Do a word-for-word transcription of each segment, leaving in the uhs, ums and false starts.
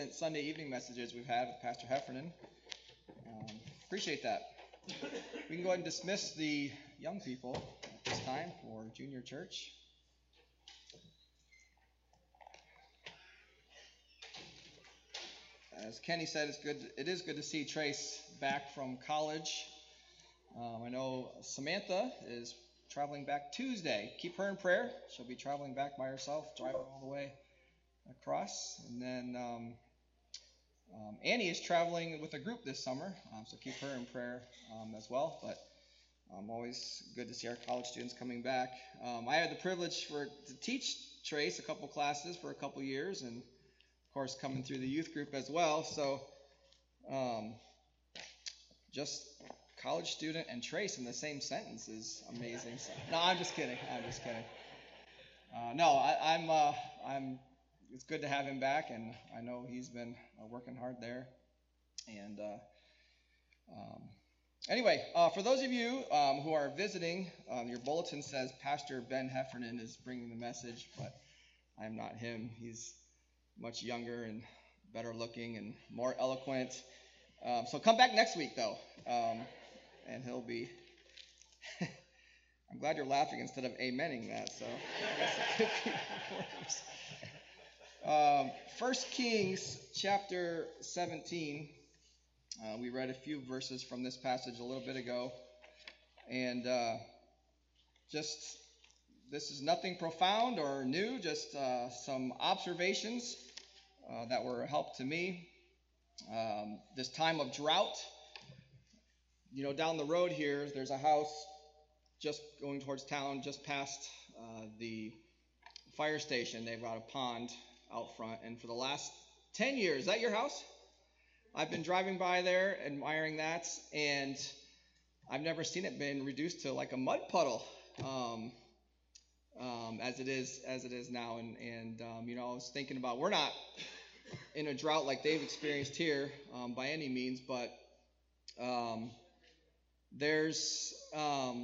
recent Sunday evening messages we've had with Pastor Heffernan. Um, appreciate that. We can go ahead and dismiss the young people at this time for junior church. As Kenny said, it's good. It is good to see Trace back from college. Um, I know Samantha is traveling back Tuesday. Keep her in prayer. She'll be traveling back by herself, driving all the way across. And then um, um, Annie is traveling with a group this summer, um, so keep her in prayer um, as well. But um, always good to see our college students coming back. Um, I had the privilege for to teach Trace a couple classes for a couple years, and of course coming through the youth group as well. So um, just college student and Trace in the same sentence is amazing. So, no, I'm just kidding. I'm just kidding. Uh, no, I, I'm. Uh, I'm. It's good to have him back, and I know he's been uh, working hard there. And uh, um, anyway, uh, for those of you um, who are visiting, um, your bulletin says Pastor Ben Heffernan is bringing the message, but I'm not him. He's much younger and better looking and more eloquent. Um, so come back next week, though. Um, And he'll be, I'm glad you're laughing instead of amening that, so I guess it could be worse. Um, First Kings chapter seventeen, uh, we read a few verses from this passage a little bit ago, and uh, just, this is nothing profound or new, just uh, some observations uh, that were a help to me. Um, this time of drought. You know, down the road here, there's a house just going towards town, just past uh, the fire station. They've got a pond out front. And for the last ten years, is that your house? I've been driving by there, admiring that, and I've never seen it been reduced to like a mud puddle um, um, as it is as it is now. And, and um, you know, I was thinking about, we're not in a drought like they've experienced here um, by any means, but um, There's, um,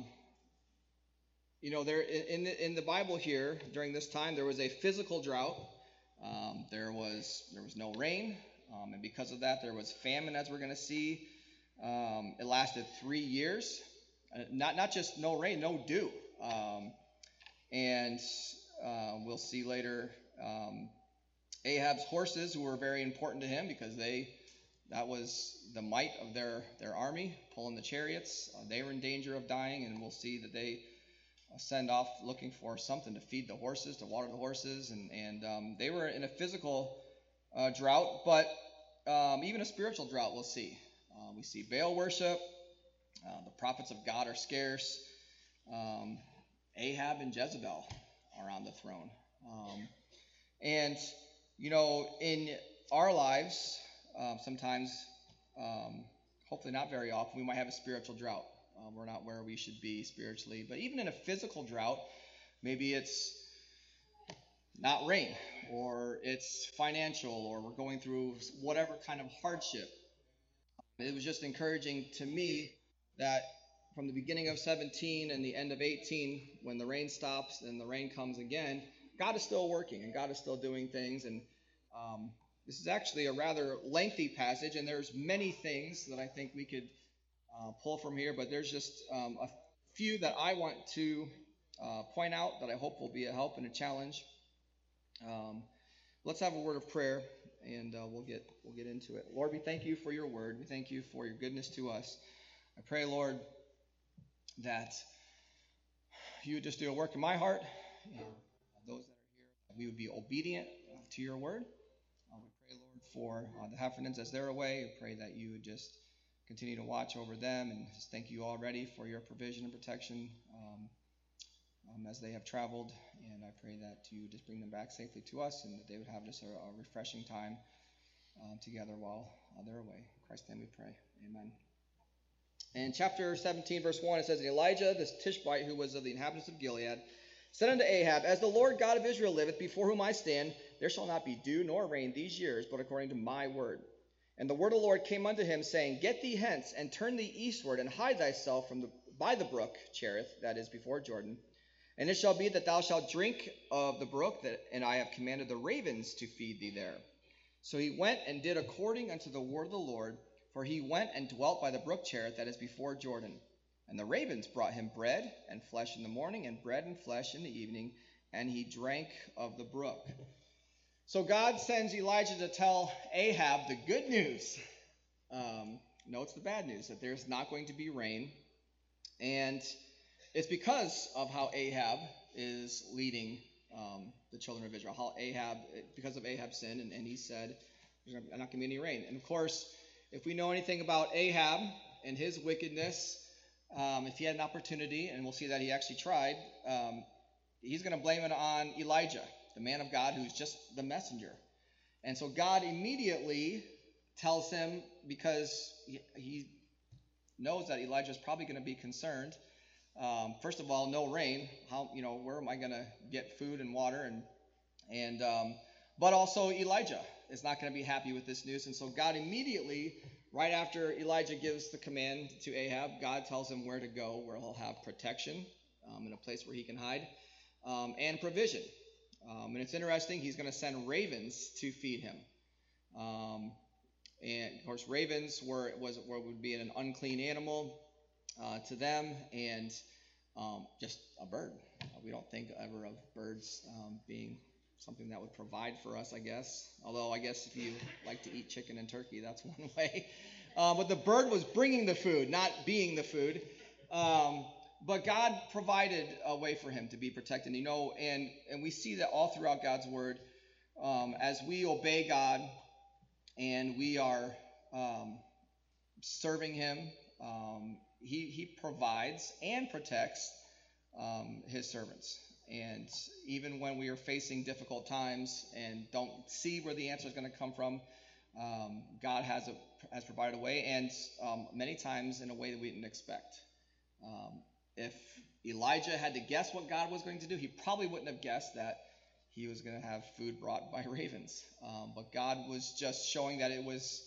you know, there in the, in the Bible here during this time there was a physical drought. Um, there was there was no rain, um, and because of that there was famine, as we're going to see. Um, it lasted three years. Uh, not not just no rain, no dew, um, and uh, we'll see later um, Ahab's horses, who were very important to him because they. That was the might of their, their army, pulling the chariots. Uh, they were in danger of dying, and we'll see that they uh, send off looking for something to feed the horses, to water the horses, and, and um, they were in a physical uh, drought, but um, even a spiritual drought we'll see. Uh, we see Baal worship. Uh, the prophets of God are scarce. Um, Ahab and Jezebel are on the throne. Um, and, you know, in our lives, Um, sometimes, um, hopefully not very often, we might have a spiritual drought. Um, we're not where we should be spiritually. But even in a physical drought, maybe it's not rain, or it's financial, or we're going through whatever kind of hardship. It was just encouraging to me that from the beginning of seventeen and the end of eighteen, when the rain stops and the rain comes again, God is still working, and God is still doing things. And um, This is actually a rather lengthy passage, and there's many things that I think we could uh, pull from here, but there's just um, a few that I want to uh, point out that I hope will be a help and a challenge. Um, let's have a word of prayer, and uh, we'll get we'll get into it. Lord, we thank you for your word. We thank you for your goodness to us. I pray, Lord, that you would just do a work in my heart, and those that are here, that we would be obedient to your word. Pray, Lord, for uh, the Heffernans as they're away. I pray that you would just continue to watch over them, and just thank you already for your provision and protection um, um, as they have traveled. And I pray that you would just bring them back safely to us, and that they would have just a, a refreshing time uh, together while uh, they're away. In Christ's name we pray. Amen. In chapter seventeen, verse one, it says, "And Elijah, this Tishbite, who was of the inhabitants of Gilead, said unto Ahab, As the Lord God of Israel liveth, before whom I stand, there shall not be dew nor rain these years, but according to my word. And the word of the Lord came unto him, saying, Get thee hence, and turn thee eastward, and hide thyself from the, by the brook Cherith, that is before Jordan. And it shall be that thou shalt drink of the brook, that, and I have commanded the ravens to feed thee there. So he went and did according unto the word of the Lord, for he went and dwelt by the brook Cherith that is before Jordan. And the ravens brought him bread and flesh in the morning, and bread and flesh in the evening, and he drank of the brook. So God sends Elijah to tell Ahab the good news. Um, no, it's the bad news, that there's not going to be rain. And it's because of how Ahab is leading um, the children of Israel. How Ahab, because of Ahab's sin, and, and he said, there's not going to be any rain. And of course, if we know anything about Ahab and his wickedness, um, if he had an opportunity, and we'll see that he actually tried, um, he's going to blame it on Elijah, the man of God who's just the messenger. And so God immediately tells him, because he, he knows that Elijah is probably going to be concerned. Um, first of all, no rain. How, you know, where am I going to get food and water? And and um, but also Elijah is not going to be happy with this news. And so God immediately, right after Elijah gives the command to Ahab, God tells him where to go, where he'll have protection, um, in a place where he can hide, um, and provision. Um, and it's interesting, he's going to send ravens to feed him. Um, and of course, ravens were was what would be an unclean animal uh, to them, and um, just a bird. Uh, we don't think ever of birds um, being something that would provide for us, I guess. Although I guess if you like to eat chicken and turkey, that's one way. Uh, but the bird was bringing the food, not being the food. Um, But God provided a way for him to be protected, you know, and, and we see that all throughout God's word. Um, as we obey God and we are um, serving him, um, he, he provides and protects um, his servants. And even when we are facing difficult times and don't see where the answer is going to come from, um, God has, a, has provided a way, and um, many times in a way that we didn't expect. Um, If Elijah had to guess what God was going to do, he probably wouldn't have guessed that he was going to have food brought by ravens. Um, but God was just showing that it was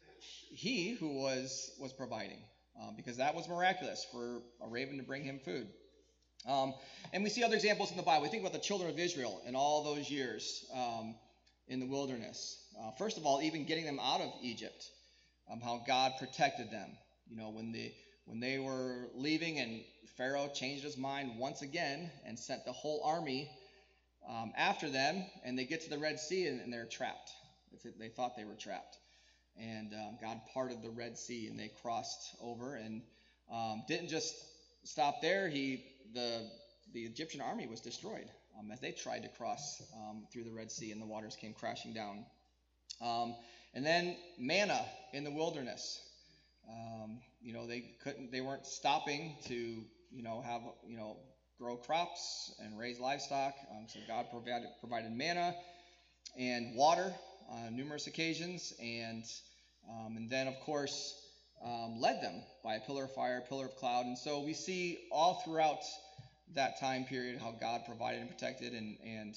he who was was providing, um, because that was miraculous for a raven to bring him food. Um, and we see other examples in the Bible. We think about the children of Israel in all those years um, in the wilderness. Uh, first of all, even getting them out of Egypt, um, how God protected them. You know, when the when they were leaving and Pharaoh changed his mind once again and sent the whole army um, after them, and they get to the Red Sea and, and they're trapped. They thought they were trapped. And um, God parted the Red Sea and they crossed over, and um, didn't just stop there. He the the Egyptian army was destroyed um, as they tried to cross um, through the Red Sea, and the waters came crashing down. Um, and then manna in the wilderness. Um, you know, they couldn't, they weren't stopping to, you know, have, you know, grow crops and raise livestock. Um, so God provided, provided manna and water on numerous occasions. And, um, and then, of course, um, led them by a pillar of fire, pillar of cloud. And so we see all throughout that time period how God provided and protected, and, and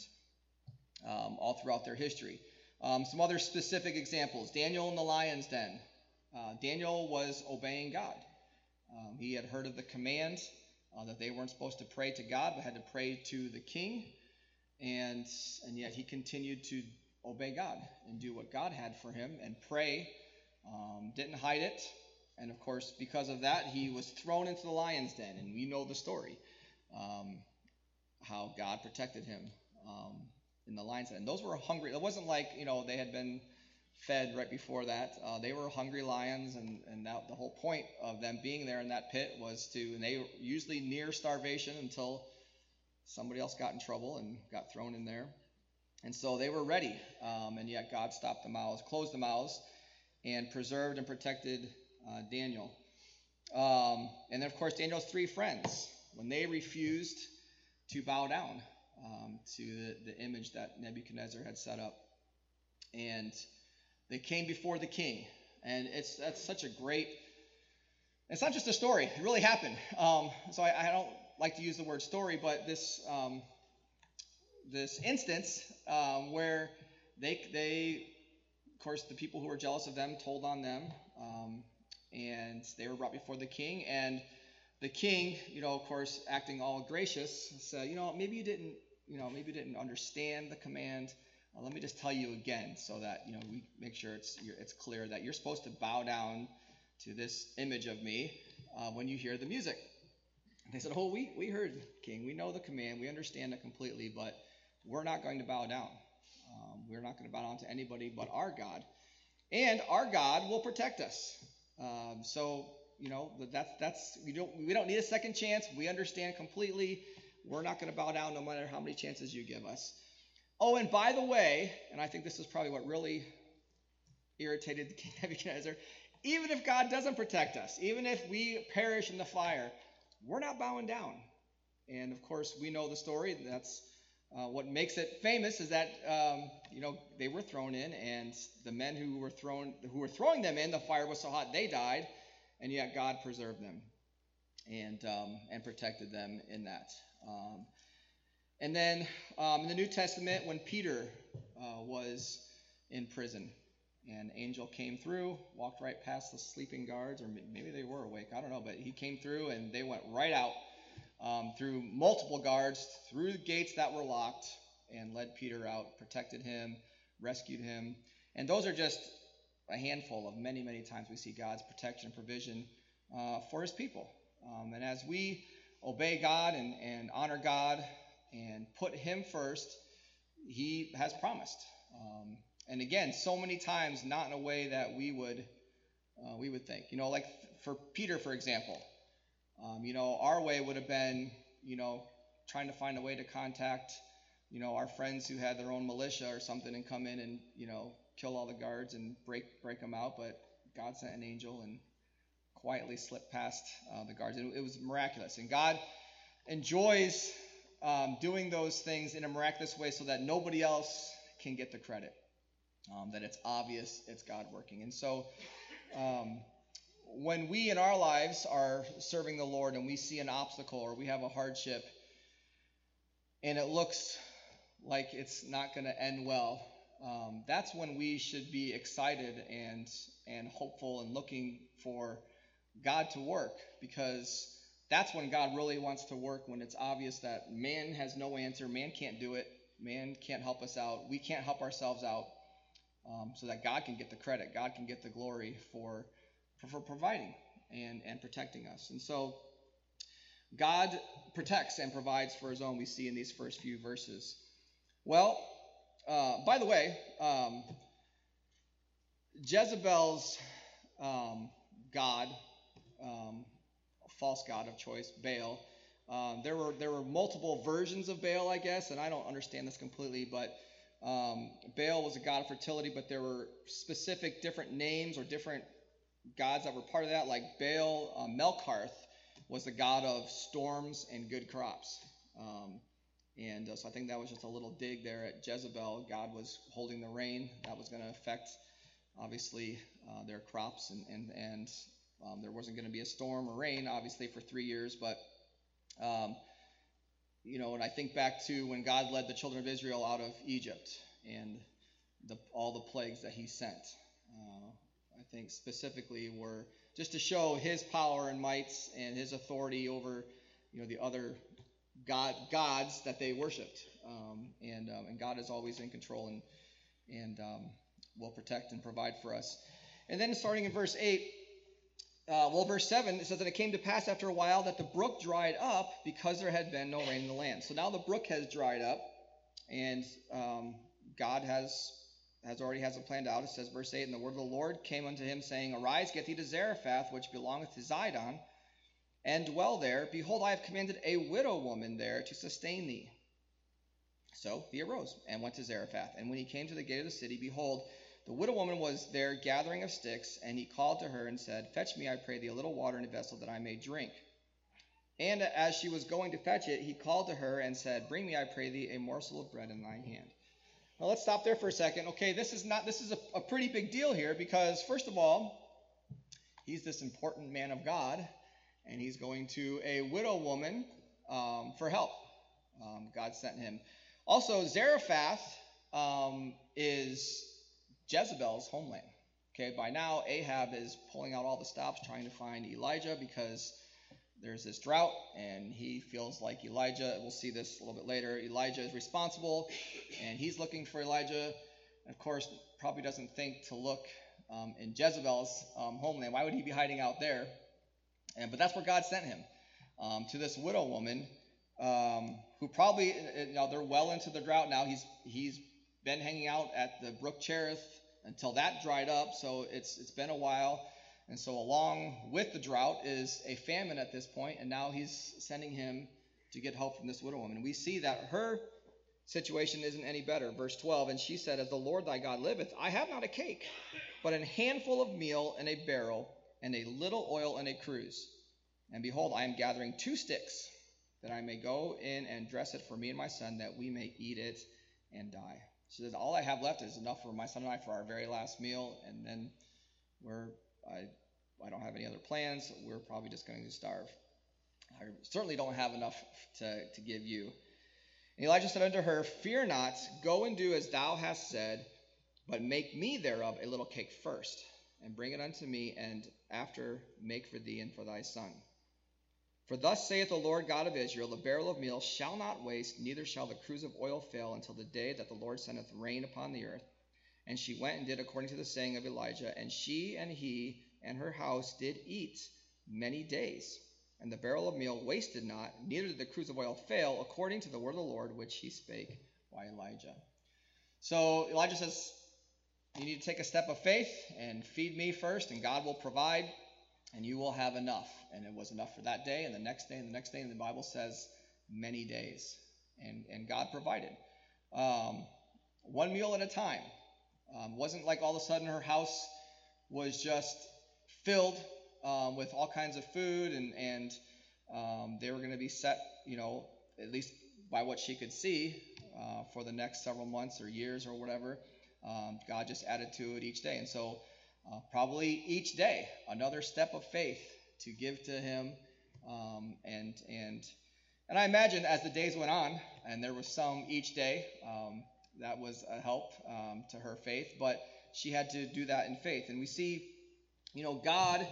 um, all throughout their history. Um, some other specific examples. Daniel in the lion's den. Uh, Daniel was obeying God. Um, he had heard of the command uh, that they weren't supposed to pray to God, but had to pray to the king. And, and yet he continued to obey God and do what God had for him and pray. Um, didn't hide it. And of course, because of that, he was thrown into the lion's den. And we know the story, um, how God protected him um, in the lion's den. And those were hungry. It wasn't like, you know, they had been fed right before that. Uh, they were hungry lions, and, and that, the whole point of them being there in that pit was to, and they were usually near starvation until somebody else got in trouble and got thrown in there. And so they were ready, um, and yet God stopped the mouths, closed the mouths, and preserved and protected uh, Daniel. Um, and then, of course, Daniel's three friends, when they refused to bow down um, to the, the image that Nebuchadnezzar had set up. And they came before the king. And it's that's such a great, it's not just a story, it really happened. Um, so I, I don't like to use the word story, but this um, this instance um, where they, they, of course, the people who were jealous of them told on them, um, and they were brought before the king. And the king, you know, of course, acting all gracious, said, you know, maybe you didn't, you know, maybe you didn't understand the command. Uh, let me just tell you again so that, you know, we make sure it's you're, it's clear that you're supposed to bow down to this image of me uh, when you hear the music. And they said, oh, we, we heard, King. We know the command. We understand it completely, but we're not going to bow down. Um, we're not going to bow down to anybody but our God. And our God will protect us. Um, so, you know, that's, that's we don't we don't need a second chance. We understand completely. We're not going to bow down no matter how many chances you give us. Oh, and by the way, and I think this is probably what really irritated King Nebuchadnezzar, even if God doesn't protect us, even if we perish in the fire, we're not bowing down. And of course, we know the story. That's uh, what makes it famous is that um, you know they were thrown in, and the men who were thrown who were throwing them in, the fire was so hot they died, and yet God preserved them and um, and protected them in that. Um, and then um, in the New Testament, when Peter uh, was in prison, an angel came through, walked right past the sleeping guards, or maybe they were awake, I don't know, but he came through and they went right out um, through multiple guards, through gates that were locked, and led Peter out, protected him, rescued him. And those are just a handful of many, many times we see God's protection and provision uh, for his people. Um, and as we obey God and, and honor God and put him first, he has promised. Um, And again, so many times not in a way that we would uh, we would think. You know, like for Peter, for example, um, you know, our way would have been, you know, trying to find a way to contact, you know, our friends who had their own militia or something and come in and, you know, kill all the guards and break break them out. But God sent an angel and quietly slipped past uh, the guards. It, it was miraculous. And God enjoys um, doing those things in a miraculous way so that nobody else can get the credit. Um, that it's obvious it's God working. And so um, when we in our lives are serving the Lord and we see an obstacle or we have a hardship and it looks like it's not going to end well, um, that's when we should be excited and and hopeful and looking for God to work, because that's when God really wants to work, when it's obvious that man has no answer, man can't do it, man can't help us out, we can't help ourselves out. Um, so that God can get the credit, God can get the glory for, for, for providing and, and protecting us. And so God protects and provides for his own, we see in these first few verses. Well, uh, by the way, um, Jezebel's um, god, um, false god of choice, Baal, um, there were there were multiple versions of Baal, I guess, and I don't understand this completely, but Um, Baal was a god of fertility, but there were specific different names or different gods that were part of that. Like Baal uh, Melkarth was the god of storms and good crops. Um, and uh, so I think that was just a little dig there at Jezebel. God was holding the rain. That was going to affect, obviously, uh, their crops. And, and, and um, there wasn't going to be a storm or rain, obviously, for three years. But um, You know, and I think back to when God led the children of Israel out of Egypt and the, all the plagues that he sent. Uh, I think specifically were just to show his power and mights and his authority over, you know, the other god gods that they worshipped. Um, and um, and God is always in control and and um, will protect and provide for us. And then starting in verse eight. Uh, well, verse seven, it says that it came to pass after a while that the brook dried up because there had been no rain in the land. So now the brook has dried up, and um, God has has already has it planned out. It says, verse eight, and the word of the Lord came unto him, saying, Arise, get thee to Zarephath, which belongeth to Zidon, and dwell there. Behold, I have commanded a widow woman there to sustain thee. So he arose and went to Zarephath. And when he came to the gate of the city, behold, the widow woman was there gathering of sticks, and he called to her and said, Fetch me, I pray thee, a little water in a vessel that I may drink. And as she was going to fetch it, he called to her and said, Bring me, I pray thee, a morsel of bread in thine hand. Now let's stop there for a second. Okay, this is not this is a, a pretty big deal here, because first of all, he's this important man of God, and he's going to a widow woman um, for help. Um, God sent him. Also, Zarephath um, is Jezebel's homeland. Okay, by now Ahab is pulling out all the stops trying to find Elijah, because there's this drought, and he feels like Elijah, we'll see this a little bit later, Elijah is responsible, and he's looking for Elijah. And of course, probably doesn't think to look um, in Jezebel's um, homeland. Why would he be hiding out there? And but that's where God sent him, um, to this widow woman, um, who probably, you know, they're well into the drought now. He's he's been hanging out at the brook Cherith until that dried up, so it's it's been a while. And so along with the drought is a famine at this point, and now he's sending him to get help from this widow woman. We see that her situation isn't any better. Verse twelve, and she said, as the Lord thy God liveth, I have not a cake, but an handful of meal in a barrel, and a little oil in a cruse. And behold, I am gathering two sticks, that I may go in and dress it for me and my son, that we may eat it and die. She says, all I have left is enough for my son and I for our very last meal, and then we're I I don't have any other plans. We're probably just going to starve. I certainly don't have enough to, to give you. And Elijah said unto her, fear not, go and do as thou hast said, but make me thereof a little cake first, and bring it unto me, and after make for thee and for thy son. For thus saith the Lord God of Israel, the barrel of meal shall not waste, neither shall the cruse of oil fail, until the day that the Lord sendeth rain upon the earth. And she went and did according to the saying of Elijah, and she and he and her house did eat many days. And the barrel of meal wasted not, neither did the cruse of oil fail, according to the word of the Lord which he spake by Elijah. So Elijah says, you need to take a step of faith and feed me first, and God will provide, and you will have enough. And it was enough for that day, and the next day, and the next day, and the Bible says many days. And, and God provided. Um, one meal at a time. Um, wasn't like all of a sudden her house was just filled um, with all kinds of food, and, and um, they were going to be set, you know, at least by what she could see, uh, for the next several months or years or whatever. Um, God just added to it each day. And so uh, probably each day, another step of faith to give to him. Um, and, and, and I imagine as the days went on, and there was some each day, um, that was a help um, to her faith, but she had to do that in faith. And we see, you know, God,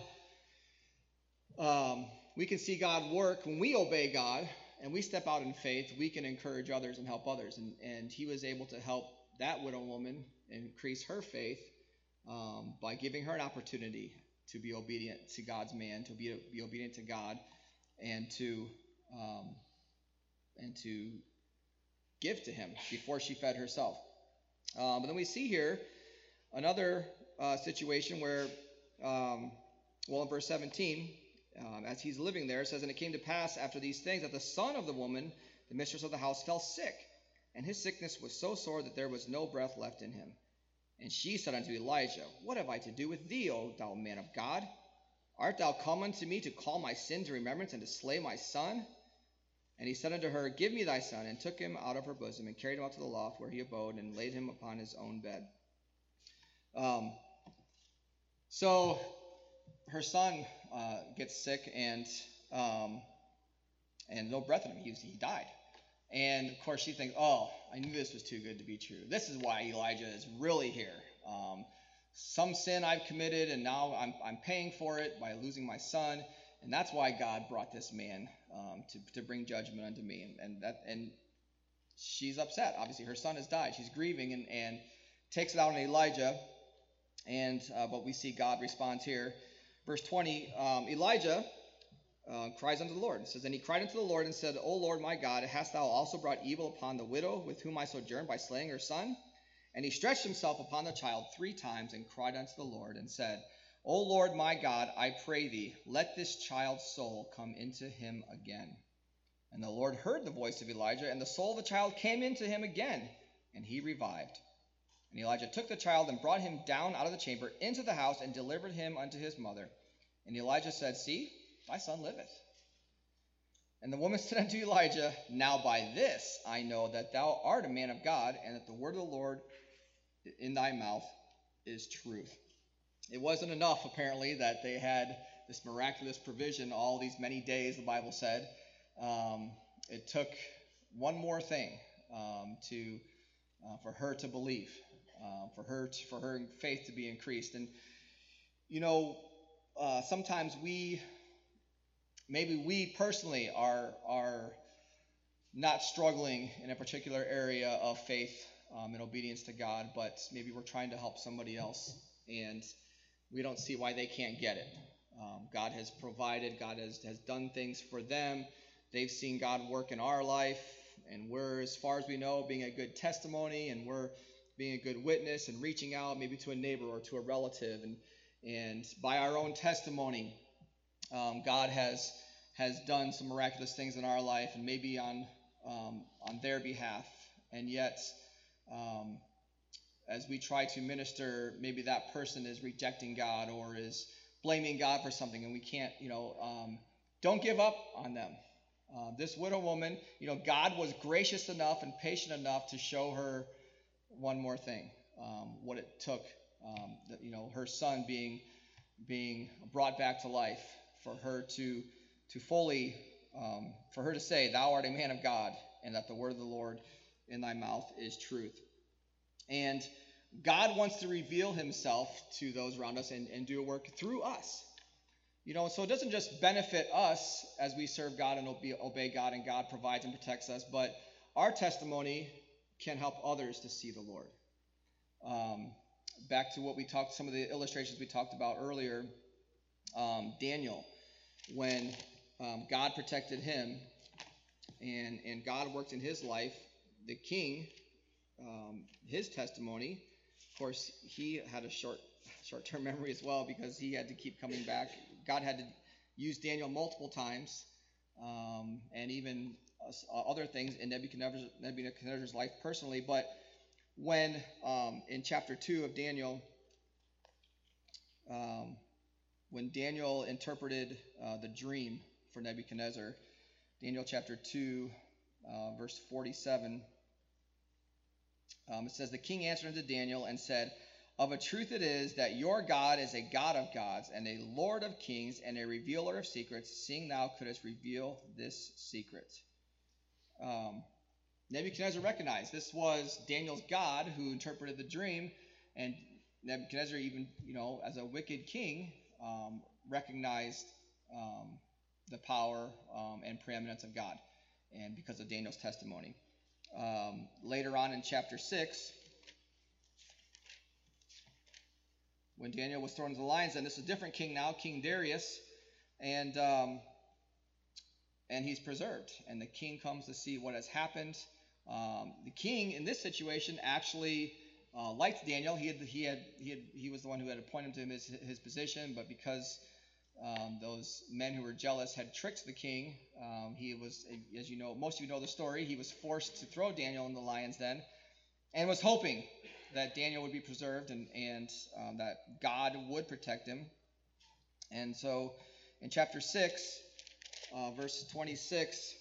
um, we can see God work when we obey God and we step out in faith. We can encourage others and help others. And, and he was able to help that widow woman increase her faith um, by giving her an opportunity to be obedient to God's man, to be, be obedient to God, and to um, and to give to him before she fed herself. Um, but then we see here another uh, situation where, um, well, in verse seventeen, um, as he's living there, it says, and it came to pass after these things that the son of the woman, the mistress of the house, fell sick, and his sickness was so sore that there was no breath left in him. And she said unto Elijah, what have I to do with thee, O thou man of God? Art thou come unto me to call my sin to remembrance and to slay my son? And he said unto her, give me thy son, and took him out of her bosom, and carried him out to the loft where he abode, and laid him upon his own bed. Um, so her son uh, gets sick, and um, and no breath in him. He, he died. And of course she thinks, oh, I knew this was too good to be true. This is why Elijah is really here. Um, some sin I've committed, and now I'm, I'm paying for it by losing my son. And that's why God brought this man um, to, to bring judgment unto me. And, and that and she's upset. Obviously, her son has died. She's grieving and, and takes it out on Elijah. And uh, but we see God responds here. Verse twenty, um, Elijah uh, cries unto the Lord. It says, and he cried unto the Lord and said, O Lord my God, hast thou also brought evil upon the widow with whom I sojourn by slaying her son? And he stretched himself upon the child three times and cried unto the Lord and said, O Lord my God, I pray thee, let this child's soul come into him again. And the Lord heard the voice of Elijah, and the soul of the child came into him again, and he revived. And Elijah took the child and brought him down out of the chamber into the house and delivered him unto his mother. And Elijah said, see, thy son liveth. And the woman said unto Elijah, now by this I know that thou art a man of God, and that the word of the Lord in thy mouth is truth. It wasn't enough, apparently, that they had this miraculous provision all these many days, the Bible said. Um, it took one more thing um, to uh, for her to believe, uh, for her to, for her faith to be increased. And you know, uh, sometimes we maybe we personally are are not struggling in a particular area of faith um, and obedience to God, but maybe we're trying to help somebody else, and we don't see why they can't get it. Um, God has provided, God has, has done things for them. They've seen God work in our life, and we're, as far as we know, being a good testimony, and we're being a good witness and reaching out maybe to a neighbor or to a relative. And, and by our own testimony, um, God has has done some miraculous things in our life, and maybe on um, on their behalf. And yet, um, as we try to minister, maybe that person is rejecting God or is blaming God for something, and we can't, you know, um, don't give up on them. Uh, this widow woman, you know, God was gracious enough and patient enough to show her one more thing, um, what it took, um, that, you know, her son being being brought back to life, for her to to fully, um, for her to say, "Thou art a man of God, and that the word of the Lord in thy mouth is truth." And God wants to reveal himself to those around us and, and do a work through us. You know, so it doesn't just benefit us as we serve God and obey, obey God, and God provides and protects us, but our testimony can help others to see the Lord. Um, back to what we talked, some of the illustrations we talked about earlier, um, Daniel, when um, God protected him and, and God worked in his life, the king, um, his testimony, of course, he had a short, short-term memory as well, because he had to keep coming back. God had to use Daniel multiple times, um, and even uh, other things in Nebuchadnezzar's, Nebuchadnezzar's life personally. But when um, in chapter two of Daniel, um, when Daniel interpreted uh, the dream for Nebuchadnezzar, Daniel chapter two, uh, verse forty-seven, um, it says, "The king answered unto Daniel and said, Of a truth it is that your God is a God of gods, and a Lord of kings, and a revealer of secrets, seeing thou couldst reveal this secret." Um, Nebuchadnezzar recognized this was Daniel's God who interpreted the dream, and Nebuchadnezzar, even, you know, as a wicked king, um, recognized um, the power um, and preeminence of God, and because of Daniel's testimony. Um, later on in chapter six, when Daniel was thrown into the lions, and this is a different king now, King Darius, and um, and he's preserved. And the king comes to see what has happened. Um, the king in this situation actually uh, liked Daniel. He had he had he had he was the one who had appointed him to his his position, but because um, those men who were jealous had tricked the king, um, he was, as you know, most of you know the story. He was forced to throw Daniel in the lion's den, and was hoping that Daniel would be preserved, and, and um, that God would protect him. And so in chapter six, uh, verse twenty-six,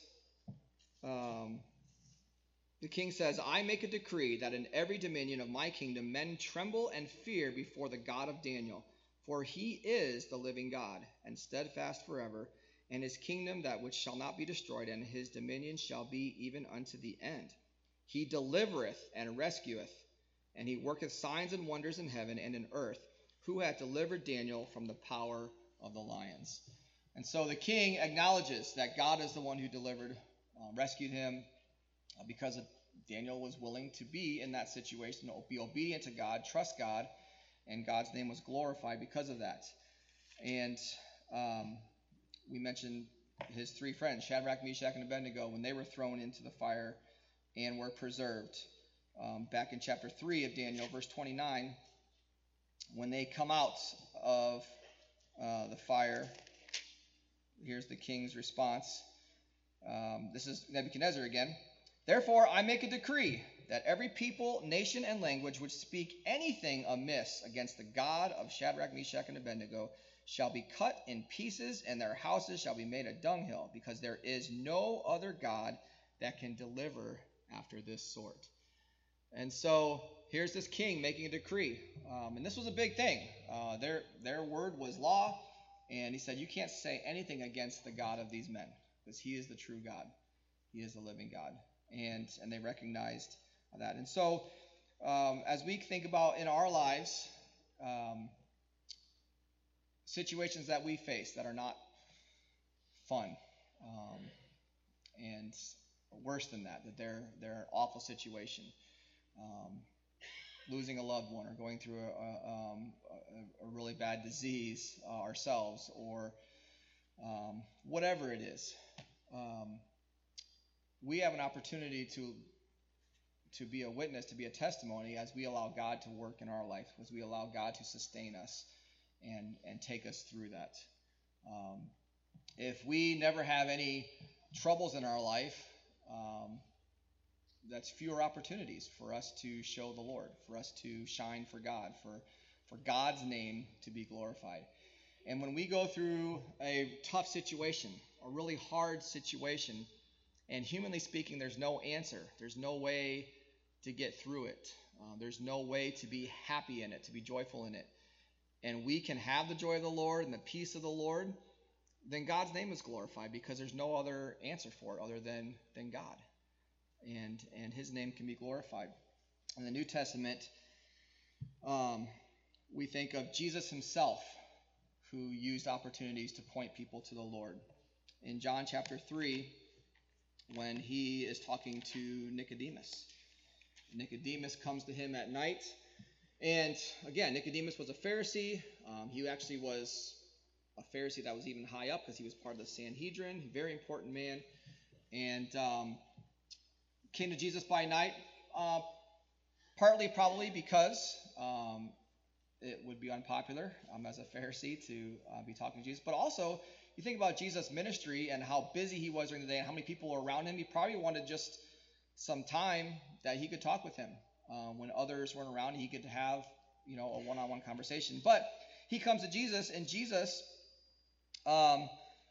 um, the king says, "I make a decree that in every dominion of my kingdom men tremble and fear before the God of Daniel, for he is the living God, and steadfast forever, and his kingdom that which shall not be destroyed, and his dominion shall be even unto the end. He delivereth and rescueth, and he worketh signs and wonders in heaven and in earth, who hath delivered Daniel from the power of the lions." And so the king acknowledges that God is the one who delivered, uh, rescued him, uh, because of Daniel was willing to be in that situation, be obedient to God, trust God, and God's name was glorified because of that. And um, we mentioned his three friends, Shadrach, Meshach, and Abednego, when they were thrown into the fire and were preserved. Um, back in chapter three of Daniel, verse twenty-nine, when they come out of uh, the fire, here's the king's response. Um, this is Nebuchadnezzar again. "Therefore I make a decree that every people, nation, and language which speak anything amiss against the God of Shadrach, Meshach, and Abednego shall be cut in pieces, and their houses shall be made a dunghill, because there is no other God that can deliver after this sort." And so here's this king making a decree. Um, and this was a big thing. Uh, their, their word was law. And he said, you can't say anything against the God of these men, because he is the true God. He is the living God. And, and they recognized that. And so um, as we think about in our lives, um, situations that we face that are not fun, um, and worse than that, that they're they're an awful situation, um, losing a loved one or going through a, a, um, a, a really bad disease uh, ourselves, or um, whatever it is. Um, we have an opportunity to to be a witness, to be a testimony, as we allow God to work in our life, as we allow God to sustain us and and take us through that. Um, if we never have any troubles in our life, um, that's fewer opportunities for us to show the Lord, for us to shine for God, for for God's name to be glorified. And when we go through a tough situation, a really hard situation, and humanly speaking, there's no answer, there's no way to get through it, uh, there's no way to be happy in it, to be joyful in it, and we can have the joy of the Lord and the peace of the Lord, then God's name is glorified, because there's no other answer for it other than than God, and and His name can be glorified. In the New Testament, um, we think of Jesus Himself, who used opportunities to point people to the Lord. In John chapter three, when He is talking to Nicodemus, Nicodemus comes to Him at night, and again, Nicodemus was a Pharisee. Um, he actually was a Pharisee that was even high up, because he was part of the Sanhedrin, very important man, and um, came to Jesus by night, uh, partly probably because um, it would be unpopular um, as a Pharisee to uh, be talking to Jesus, but also you think about Jesus' ministry and how busy he was during the day and how many people were around him. He probably wanted just some time that he could talk with him. Um, when others weren't around, he could have, you know, a one-on-one conversation. But he comes to Jesus, and Jesus Um,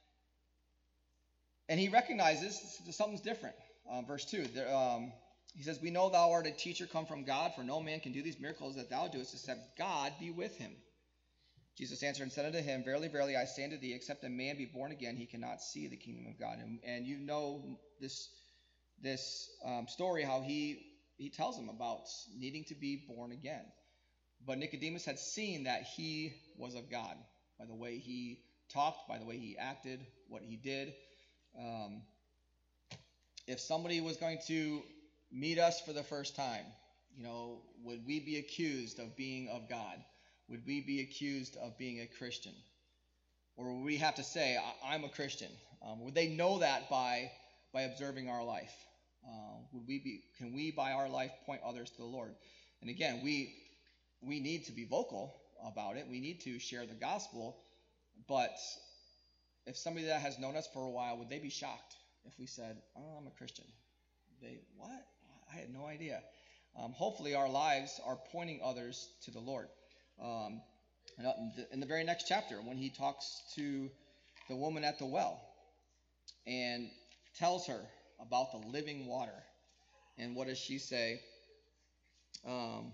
and he recognizes something's different. Uh, verse two, there, um, he says, "We know thou art a teacher come from God, for no man can do these miracles that thou doest, except God be with him." Jesus answered and said unto him, "Verily, verily, I say unto thee, except a man be born again, he cannot see the kingdom of God." And, and you know this this um, story, how he he tells him about needing to be born again. But Nicodemus had seen that he was of God by the way he talked, by the way he acted, what he did. Um, if somebody was going to meet us for the first time, you know, would we be accused of being of God? Would we be accused of being a Christian? Or would we have to say, I- I'm a Christian? Um, would they know that by by observing our life? Uh, would we be? Can we, by our life, point others to the Lord? And again, we we need to be vocal about it. We need to share the gospel. But if somebody that has known us for a while, would they be shocked if we said, "Oh, I'm a Christian"? They, what? I had no idea. Um, hopefully our lives are pointing others to the Lord. Um, and in the very next chapter, when he talks to the woman at the well and tells her about the living water, and what does she say? Um,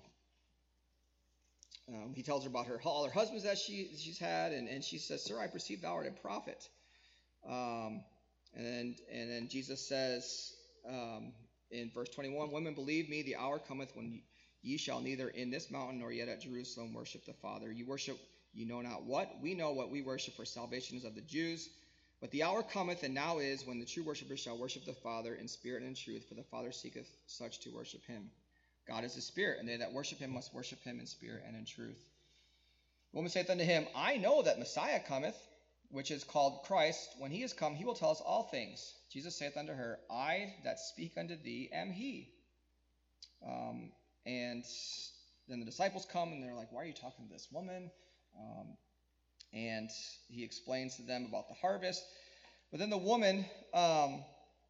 Um, he tells her about her all her husbands that she she's had, and, and she says, "Sir, I perceive thou art a prophet." Um, and then and then Jesus says um, in verse twenty-one, "Women, believe me, the hour cometh when ye shall neither in this mountain nor yet at Jerusalem worship the Father. You worship ye know not what. We know what we worship, for salvation is of the Jews. But the hour cometh, and now is, when the true worshipers shall worship the Father in spirit and in truth, for the Father seeketh such to worship him. God is a spirit, and they that worship him must worship him in spirit and in truth." The woman saith unto him, "I know that Messiah cometh, which is called Christ. When he is come, he will tell us all things." Jesus saith unto her, "I that speak unto thee am he." Um, and then the disciples come, and they're like, "Why are you talking to this woman?" Um, and he explains to them about the harvest. But then the woman, um,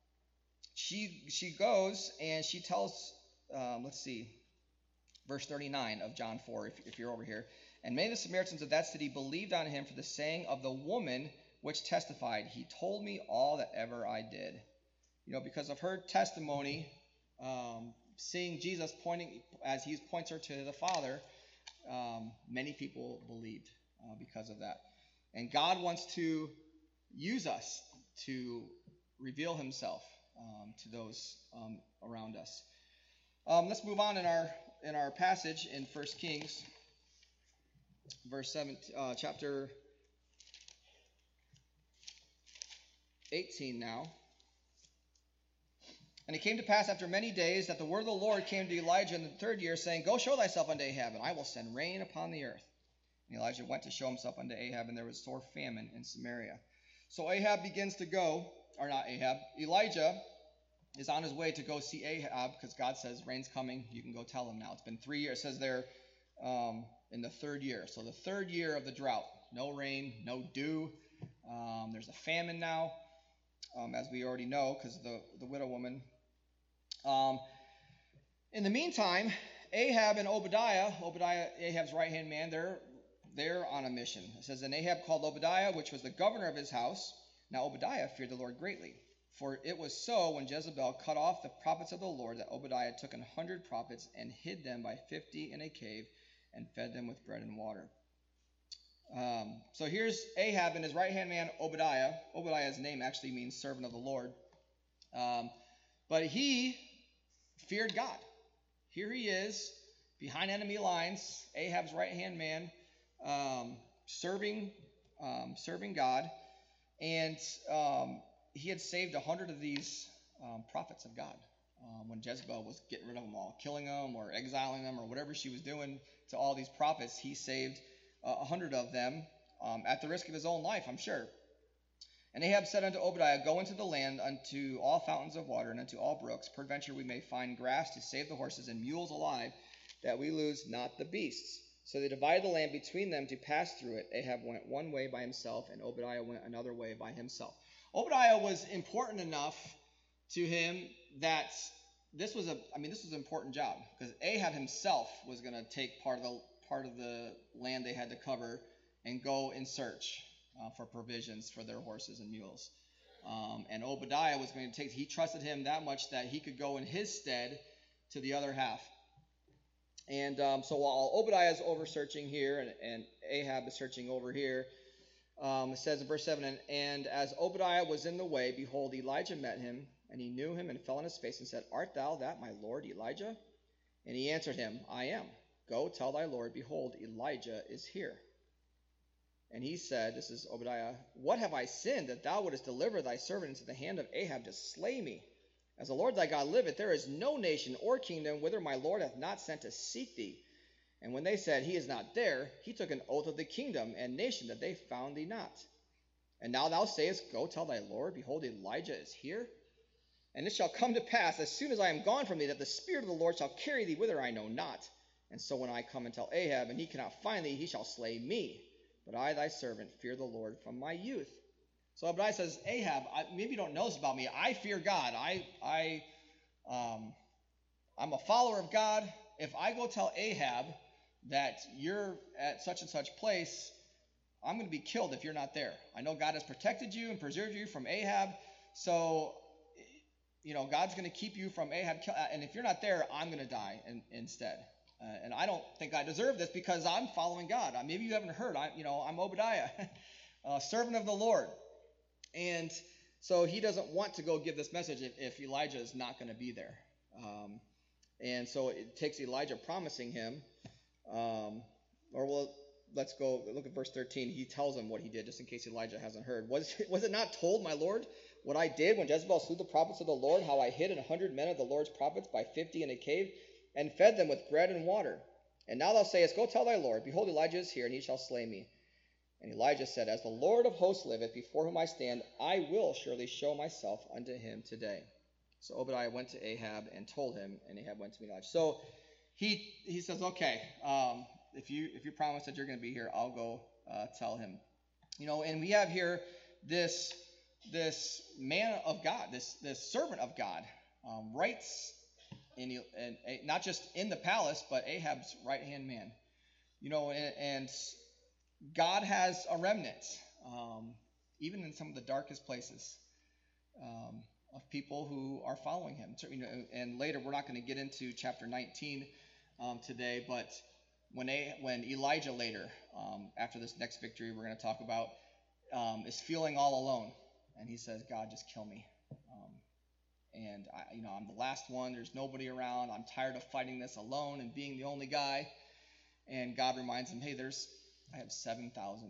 she she goes and she tells, um, let's see, verse thirty-nine of John four, if, if you're over here. "And many of the Samaritans of that city believed on him for the saying of the woman which testified, He told me all that ever I did." You know, because of her testimony, um, seeing Jesus pointing, as he points her to the Father, um, many people believed uh, because of that. And God wants to use us to reveal himself um, to those um, around us. Um, let's move on in our in our passage in First Kings, verse seven, uh, chapter eighteen now. And it came to pass after many days that the word of the Lord came to Elijah in the third year, saying, Go show thyself unto Ahab, and I will send rain upon the earth. And Elijah went to show himself unto Ahab, and there was sore famine in Samaria. So Ahab begins to go, or not Ahab, Elijah is on his way to go see Ahab, because God says, rain's coming, you can go tell him now. It's been three years, it says there, um, in the third year. So the third year of the drought, no rain, no dew. Um, there's a famine now, um, as we already know, because the, the widow woman. Um, in the meantime, Ahab and Obadiah, Obadiah, Ahab's right-hand man, they're, they're on a mission. It says, And Ahab called Obadiah, which was the governor of his house. Now Obadiah feared the Lord greatly. For it was so, when Jezebel cut off the prophets of the Lord, that Obadiah took an hundred prophets and hid them by fifty in a cave and fed them with bread and water. Um, so here's Ahab and his right-hand man, Obadiah. Obadiah's name actually means servant of the Lord. Um, but he feared God. Here he is, behind enemy lines, Ahab's right-hand man, um, serving, um, serving God. And um, he had saved a hundred of these um, prophets of God um, when Jezebel was getting rid of them all, killing them or exiling them or whatever she was doing to all these prophets. He saved a uh, hundred of them um, at the risk of his own life, I'm sure. And Ahab said unto Obadiah, Go into the land unto all fountains of water and unto all brooks. Peradventure we may find grass to save the horses and mules alive, that we lose not the beasts. So they divided the land between them to pass through it. Ahab went one way by himself, and Obadiah went another way by himself. Obadiah was important enough to him that this was a, I mean, this was an important job, because Ahab himself was going to take part of the part of the land they had to cover and go in search uh, for provisions for their horses and mules. Um, and Obadiah was going to take, he trusted him that much that he could go in his stead to the other half. And um, so while Obadiah is over searching here and, and Ahab is searching over here, um, it says in verse seven, and, and as Obadiah was in the way, behold, Elijah met him, and he knew him and fell on his face and said, Art thou that, my lord Elijah? And he answered him, I am. Go tell thy Lord, behold, Elijah is here. And he said, this is Obadiah, What have I sinned, that thou wouldest deliver thy servant into the hand of Ahab to slay me? As the Lord thy God liveth, there is no nation or kingdom whither my Lord hath not sent to seek thee. And when they said, He is not there, he took an oath of the kingdom and nation that they found thee not. And now thou sayest, Go tell thy Lord, behold, Elijah is here. And it shall come to pass, as soon as I am gone from thee, that the Spirit of the Lord shall carry thee whither I know not. And so when I come and tell Ahab, and he cannot find thee, he shall slay me. But I, thy servant, fear the Lord from my youth. So Obadiah says, Ahab, I, maybe you don't know this about me. I fear God. I, I, um, I'm a follower of God. If I go tell Ahab that you're at such and such place, I'm going to be killed if you're not there. I know God has protected you and preserved you from Ahab. So, you know, God's going to keep you from Ahab. And if you're not there, I'm going to die in, instead. Uh, and I don't think I deserve this because I'm following God. Uh, maybe you haven't heard. I, you know, I'm Obadiah, uh, servant of the Lord. And so he doesn't want to go give this message if, if Elijah is not going to be there. Um, and so it takes Elijah promising him, um, or well, let's go look at verse thirteen. He tells him what he did, just in case Elijah hasn't heard. Was, was it not told, my Lord, what I did when Jezebel slew the prophets of the Lord, how I hid an hundred men of the Lord's prophets by fifty in a cave, and fed them with bread and water? And now thou sayest, Go tell thy Lord, behold, Elijah is here, and he shall slay me. And Elijah said, As the Lord of hosts liveth, before whom I stand, I will surely show myself unto him today. So Obadiah went to Ahab and told him, and Ahab went to Elijah. So he he says, okay, um, if you if you promise that you're going to be here, I'll go uh, tell him. You know, and we have here this this man of God, this this servant of God, um, writes in, in, in not just in the palace, but Ahab's right hand man. You know, and, and God has a remnant, um, even in some of the darkest places, um, of people who are following him. So, you know, and later, we're not going to get into chapter nineteen um, today, but when a, when Elijah later, um, after this next victory we're going to talk about, um, is feeling all alone, and he says, God, just kill me. Um, and, I, you know, I'm the last one. There's nobody around. I'm tired of fighting this alone and being the only guy. And God reminds him, hey, there's I have seven thousand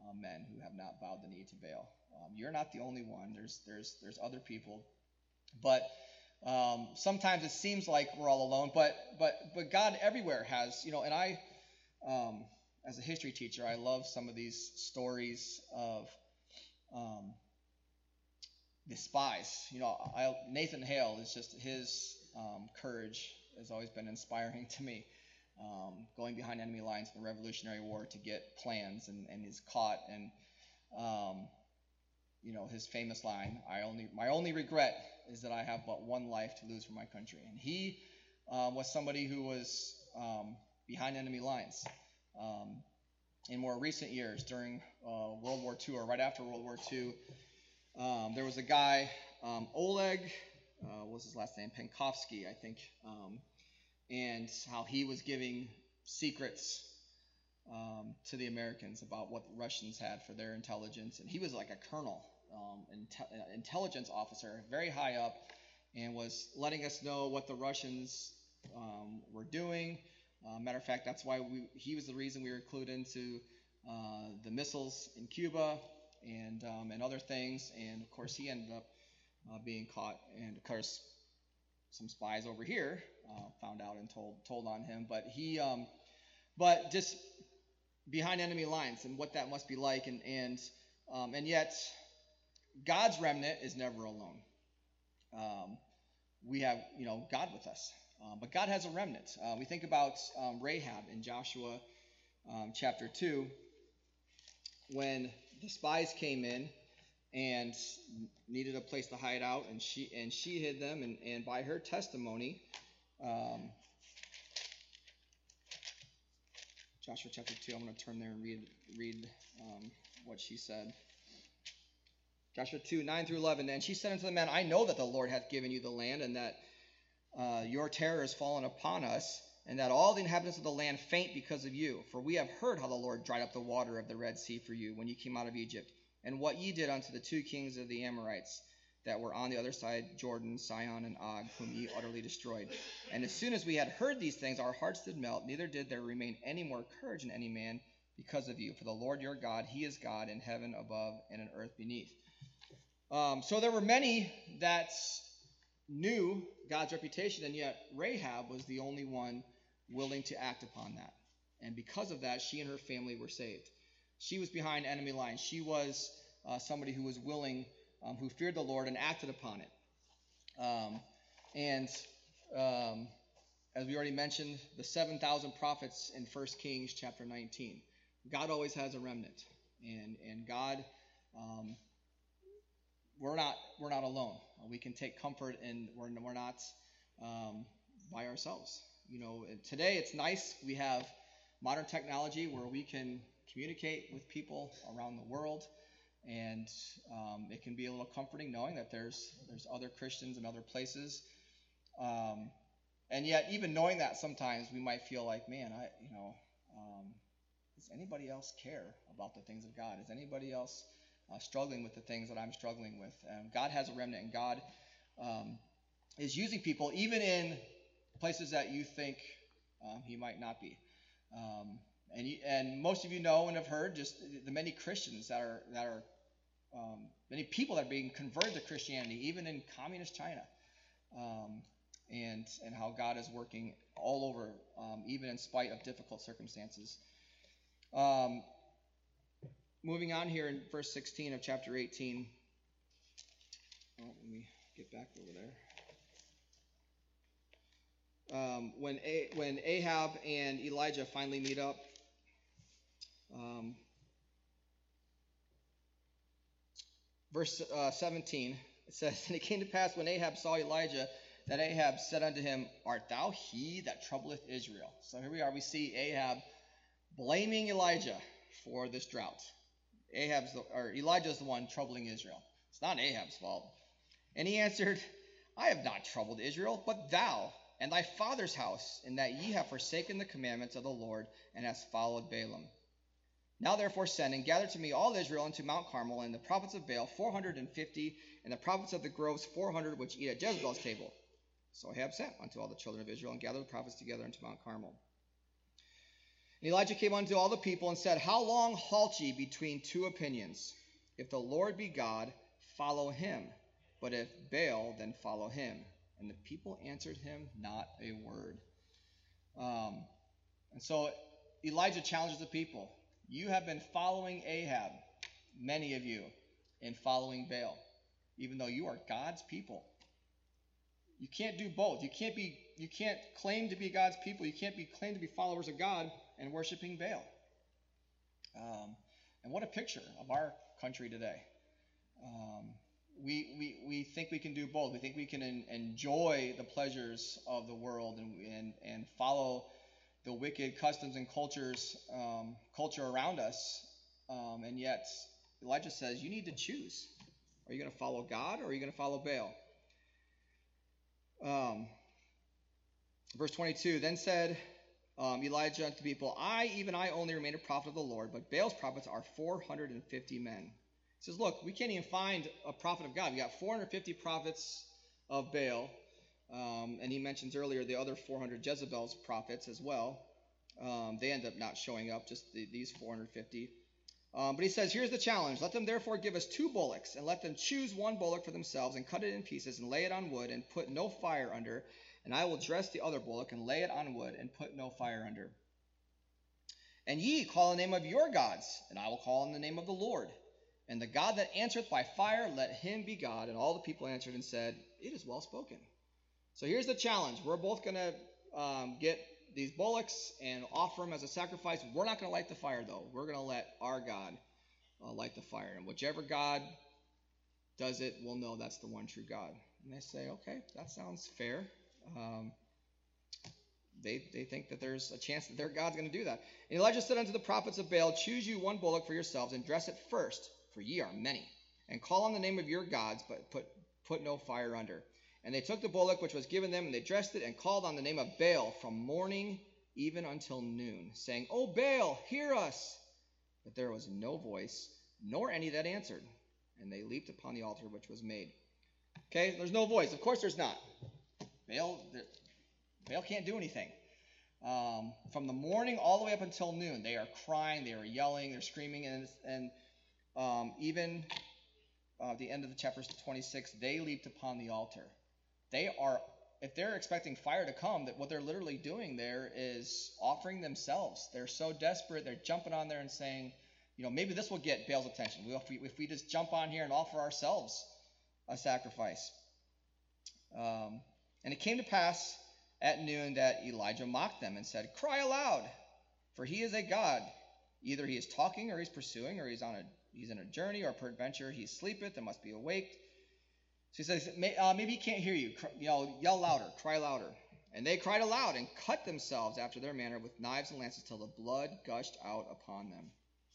uh, men who have not bowed the knee to Baal. Um, you're not the only one. There's there's there's other people, but um, sometimes it seems like we're all alone. But but but God everywhere has, you know. And I, um, as a history teacher, I love some of these stories of um, the spies. You know, I, Nathan Hale is just his um, courage has always been inspiring to me. Um, going behind enemy lines in the Revolutionary War to get plans, and, and he's caught, and um, you know his famous line, "I only my only regret is that I have but one life to lose for my country." And he um, was somebody who was um, behind enemy lines. Um, in more recent years, during uh, World War Two or right after World War Two, um, there was a guy, um, Oleg, uh, what was his last name? Penkovsky, I think. Um, and how he was giving secrets um, to the Americans about what the Russians had for their intelligence. And he was like a colonel, um, inte- intelligence officer, very high up, and was letting us know what the Russians um, were doing. Uh, matter of fact, that's why we, he was the reason we were clued into uh, the missiles in Cuba and um, and other things. And of course, he ended up uh, being caught. And of course, some spies over here uh, found out and told told on him. But he, um, but just behind enemy lines and what that must be like, and and um, and yet God's remnant is never alone. Um, we have you know God with us, uh, but God has a remnant. Uh, we think about um, Rahab in Joshua um, chapter two, when the spies came in and needed a place to hide out, and she and she hid them, and, and by her testimony, um, Joshua chapter two, I'm going to turn there and read read um, what she said. Joshua two, nine through eleven, and she said unto the men, I know that the Lord hath given you the land, and that uh, your terror has fallen upon us, and that all the inhabitants of the land faint because of you. For we have heard how the Lord dried up the water of the Red Sea for you when you came out of Egypt, and what ye did unto the two kings of the Amorites that were on the other side Jordan, Sihon and Og, whom ye utterly destroyed. And as soon as we had heard these things, our hearts did melt, neither did there remain any more courage in any man because of you. For the Lord your God, he is God in heaven above and in earth beneath. Um, so there were many that knew God's reputation, and yet Rahab was the only one willing to act upon that. And because of that, she and her family were saved. She was behind enemy lines. She was uh, somebody who was willing, um, who feared the Lord and acted upon it. Um, and um, as we already mentioned, the seven thousand prophets in First Kings chapter nineteen. God always has a remnant, and and God, um, we're not we're not alone. We can take comfort in we're we're not um, by ourselves. You know, today it's nice we have modern technology where we can communicate with people around the world, and um, it can be a little comforting knowing that there's there's other Christians in other places, um, and yet even knowing that sometimes we might feel like, man, I you know, um, does anybody else care about the things of God? Is anybody else uh, struggling with the things that I'm struggling with? Um, God has a remnant, and God um, is using people even in places that you think um, He might not be. Um, And, you, and most of you know and have heard just the many Christians that are that are um, many people that are being converted to Christianity, even in communist China, um, and and how God is working all over, um, even in spite of difficult circumstances. Um, moving on here in verse sixteen of chapter eighteen. Oh, let me get back over there. Um, when A, when Ahab and Elijah finally meet up. Um, verse uh, seventeen, it says, And it came to pass when Ahab saw Elijah, that Ahab said unto him, Art thou he that troubleth Israel? So here we are, we see Ahab blaming Elijah for this drought. Ahab's the, or Elijah's the one troubling Israel. It's not Ahab's fault. And he answered, I have not troubled Israel, but thou and thy father's house, in that ye have forsaken the commandments of the Lord, and hast followed Balaam. Now therefore send and gather to me all Israel unto Mount Carmel, and the prophets of Baal four hundred and fifty, and the prophets of the groves four hundred, which eat at Jezebel's table. So Ahab sent unto all the children of Israel, and gathered the prophets together unto Mount Carmel. And Elijah came unto all the people and said, How long halt ye between two opinions? If the Lord be God, follow him. But if Baal, then follow him. And the people answered him not a word. Um, and so Elijah challenges the people. You have been following Ahab, many of you, in following Baal, even though you are God's people. You can't do both. You can't be. You can't claim to be God's people. You can't be claim to be followers of God and worshiping Baal. Um, and what a picture of our country today. Um, we, we we think we can do both. We think we can en- enjoy the pleasures of the world and and, and follow the wicked customs and cultures um, culture around us. Um, and yet Elijah says you need to choose. Are you going to follow God or are you going to follow Baal? Um, verse twenty-two, then said um, Elijah unto the people, I, even I only remain a prophet of the Lord, but Baal's prophets are four hundred fifty men. He says, look, we can't even find a prophet of God. We got four hundred fifty prophets of Baal, um, and he mentions earlier the other four hundred Jezebel's prophets as well. Um, they end up not showing up, just the, these four hundred fifty. Um, but he says, here's the challenge. Let them therefore give us two bullocks, and let them choose one bullock for themselves, and cut it in pieces, and lay it on wood, and put no fire under. And I will dress the other bullock, and lay it on wood, and put no fire under. And ye call on the name of your gods, and I will call on the name of the Lord. And the God that answereth by fire, let him be God. And all the people answered and said, it is well spoken. So here's the challenge. We're both going to um, get these bullocks and offer them as a sacrifice. We're not going to light the fire, though. We're going to let our God uh, light the fire. And whichever God does it, we'll know that's the one true God. And they say, okay, that sounds fair. Um, they they think that there's a chance that their God's going to do that. And Elijah said unto the prophets of Baal, choose you one bullock for yourselves, and dress it first, for ye are many. And call on the name of your gods, but put, put no fire under. And they took the bullock which was given them, and they dressed it, and called on the name of Baal from morning even until noon, saying, O Baal, hear us. But there was no voice, nor any that answered. And they leaped upon the altar which was made. Okay, there's no voice. Of course there's not. Baal, Baal can't do anything. Um, from the morning all the way up until noon, they are crying, they are yelling, they're screaming, and, and um, even uh, at the end of the chapter twenty-six, they leaped upon the altar. They are, if they're expecting fire to come, that what they're literally doing there is offering themselves. They're so desperate, they're jumping on there and saying, you know, maybe this will get Baal's attention. If we, if we just jump on here and offer ourselves a sacrifice. Um, and it came to pass at noon that Elijah mocked them and said, cry aloud, for he is a God. Either he is talking or he's pursuing, or he's on a he's in a journey, or peradventure he sleepeth and must be awaked. So he says, uh, maybe he can't hear you. You know, yell louder, cry louder. And they cried aloud and cut themselves after their manner with knives and lances till the blood gushed out upon them.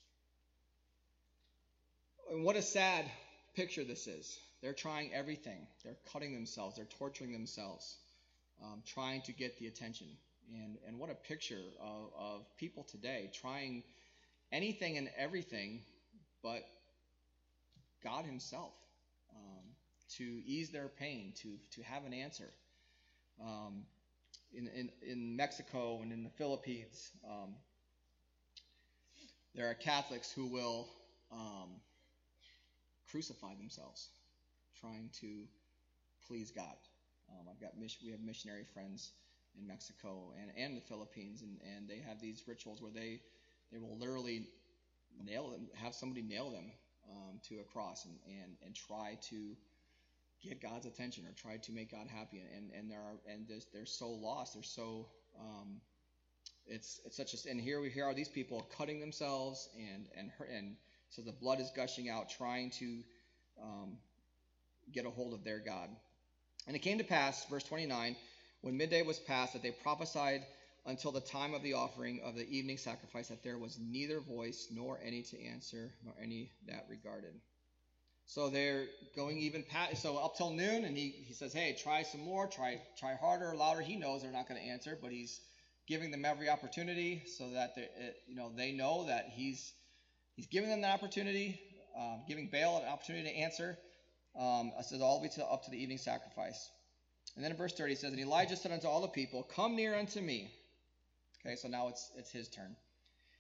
And what a sad picture this is. They're trying everything. They're cutting themselves. They're torturing themselves, um, trying to get the attention. And and what a picture of, of people today trying anything and everything but God himself. Um, to ease their pain, to to have an answer. Um, in, in, in Mexico and in the Philippines, um, there are Catholics who will um, crucify themselves, trying to please God. Um, I've got we have missionary friends in Mexico and, and the Philippines, and, and they have these rituals where they they will literally nail them, have somebody nail them um, to a cross and, and, and try to get God's attention or try to make God happy, and and there are and they're so lost, they're so um, it's it's such a and here we here are these people cutting themselves and and and so the blood is gushing out, trying to um, get a hold of their God. And it came to pass, verse twenty-nine, when midday was past, that they prophesied until the time of the offering of the evening sacrifice, that there was neither voice nor any to answer, nor any that regarded. So they're going even past, so up till noon, and he, he says, hey, try some more, try try harder, louder. He knows they're not going to answer, but he's giving them every opportunity so that they, it, you know they know that he's he's giving them the opportunity, um, giving Baal an opportunity to answer. Um, it says all the way to, up to the evening sacrifice. And then in verse thirty it says, and Elijah said unto all the people, come near unto me. Okay, so now it's it's his turn.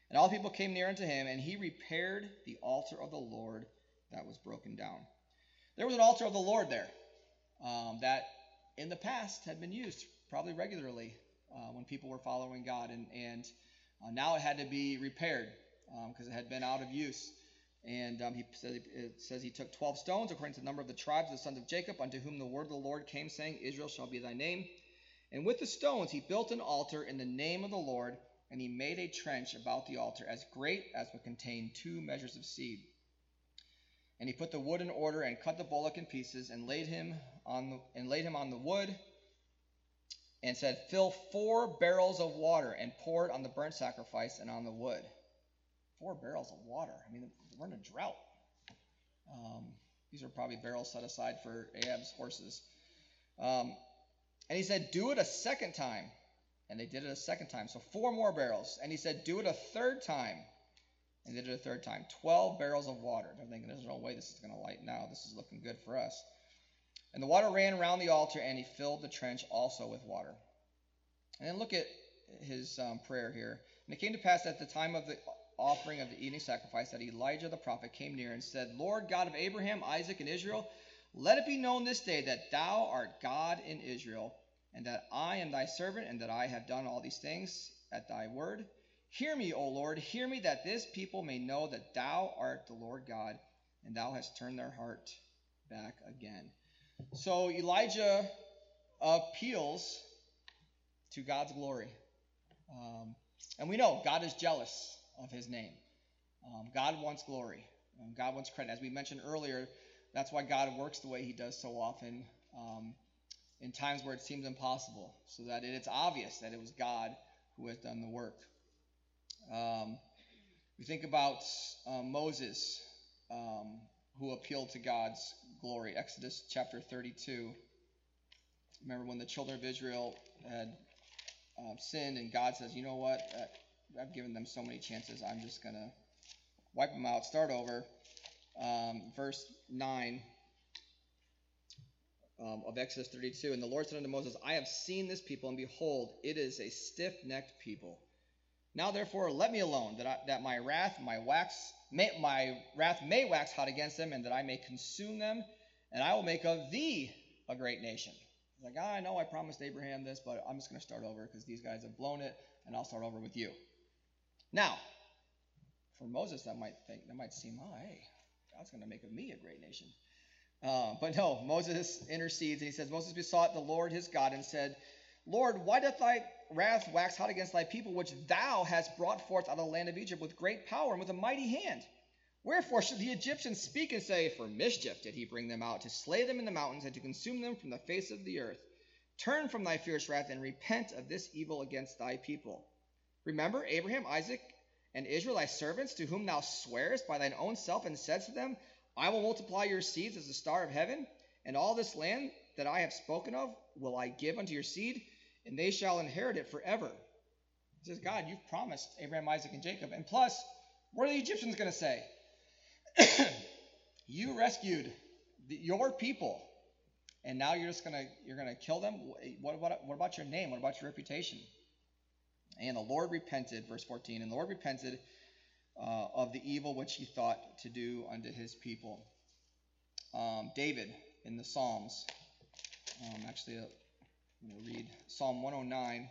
And all the people came near unto him, and he repaired the altar of the Lord that was broken down. There was an altar of the Lord there um, that in the past had been used probably regularly uh, when people were following God. And, and uh, now it had to be repaired because um, it had been out of use. And um, he said, it says he took twelve stones according to the number of the tribes of the sons of Jacob, unto whom the word of the Lord came, saying, Israel shall be thy name. And with the stones he built an altar in the name of the Lord, and he made a trench about the altar as great as would contain two measures of seed. And he put the wood in order, and cut the bullock in pieces, and laid him on the, and laid him on the wood, and said, Fill four barrels of water, and pour it on the burnt sacrifice and on the wood. Four barrels of water. I mean, we're in a drought. Um, these are probably barrels set aside for Ahab's horses. Um, and he said, Do it a second time. And they did it a second time. So four more barrels. And he said, Do it a third time. And they did it a third time. Twelve barrels of water. They're thinking, there's no way this is going to lighten now. This is looking good for us. And the water ran around the altar, and he filled the trench also with water. And then look at his um, prayer here. And it came to pass at the time of the offering of the evening sacrifice that Elijah the prophet came near and said, Lord God of Abraham, Isaac, and Israel, let it be known this day that thou art God in Israel, and that I am thy servant, and that I have done all these things at thy word. Hear me, O Lord, hear me, that this people may know that thou art the Lord God, and thou hast turned their heart back again. So Elijah appeals to God's glory. Um, and we know God is jealous of his name. Um, God wants glory. Um, God wants credit. As we mentioned earlier, that's why God works the way he does so often um, in times where it seems impossible, so that it's obvious that it was God who has done the work. Um, we think about uh, Moses, um, who appealed to God's glory. Exodus chapter thirty-two. Remember when the children of Israel had uh, sinned, and God says, you know what, uh, I've given them so many chances, I'm just going to wipe them out. Start over. Um, verse nine um, of Exodus thirty-two. And the Lord said unto Moses, I have seen this people, and behold, it is a stiff-necked people. Now therefore let me alone, that I, that my wrath my wax may, my wrath may wax hot against them, and that I may consume them, and I will make of thee a great nation. He's like, ah, I know I promised Abraham this, but I'm just going to start over because these guys have blown it, and I'll start over with you. Now, for Moses, that might think that might seem, oh, hey, God's going to make of me a great nation. Uh, but no, Moses intercedes, and he says, Moses besought the Lord his God and said, Lord, why doth thy wrath wax hot against thy people, which thou hast brought forth out of the land of Egypt with great power and with a mighty hand? Wherefore should the Egyptians speak and say, For mischief did he bring them out, to slay them in the mountains, and to consume them from the face of the earth? Turn from thy fierce wrath, and repent of this evil against thy people. Remember Abraham, Isaac, and Israel thy servants, to whom thou swearest by thine own self, and saidst to them, I will multiply your seeds as the star of heaven, and all this land that I have spoken of will I give unto your seed, and they shall inherit it forever. He says, God, you've promised Abraham, Isaac, and Jacob. And plus, what are the Egyptians going to say? You rescued the, your people, and now you're just going to you're going to kill them? What about, what about your name? What about your reputation? And the Lord repented, verse fourteen, and the Lord repented uh, of the evil which he thought to do unto his people. Um, David in the Psalms, um, actually, uh, I'm going to read Psalm one oh nine.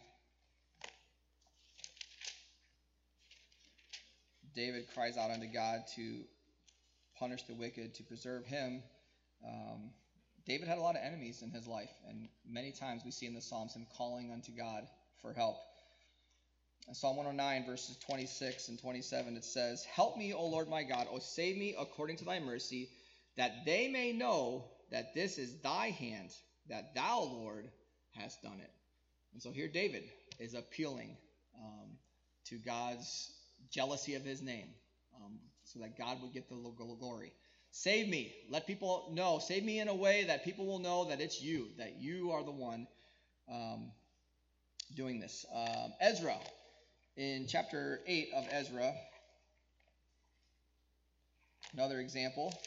David cries out unto God to punish the wicked, to preserve him. Um, David had a lot of enemies in his life, and many times we see in the Psalms him calling unto God for help. In Psalm one oh nine, verses twenty-six and twenty-seven, it says, Help me, O Lord my God, O save me according to thy mercy, that they may know that this is thy hand, that thou, Lord, hast done it. And so here David is appealing um, to God's jealousy of his name, um, so that God would get the glory. Save me. Let people know. Save me in a way that people will know that it's you, that you are the one um, doing this. Um, Ezra, in chapter eight of Ezra, another example.